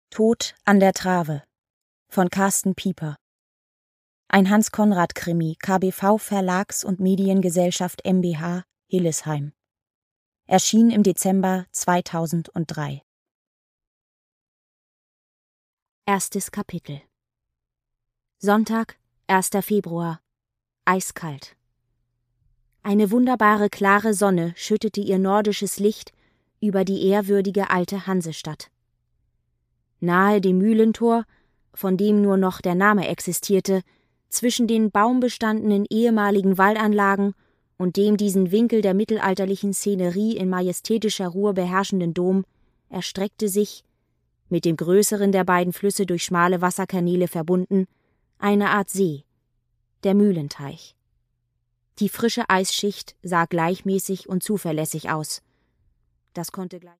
Tod an der Trave von Carsten Pieper. Ein Hans-Conrad-Krimi, KBV Verlags- und Mediengesellschaft mbH, Hillesheim. Erschien im Dezember 2003. Erstes Kapitel. Sonntag, 1. Februar. Eiskalt. Eine wunderbare klare Sonne schüttete ihr nordisches Licht über die ehrwürdige alte Hansestadt. Nahe dem Mühlentor, von dem nur noch der Name existierte, zwischen den baumbestandenen ehemaligen Wallanlagen und dem diesen Winkel der mittelalterlichen Szenerie in majestätischer Ruhe beherrschenden Dom, erstreckte sich, mit dem größeren der beiden Flüsse durch schmale Wasserkanäle verbunden, eine Art See, der Mühlenteich. Die frische Eisschicht sah gleichmäßig und zuverlässig aus. Das konnte gleich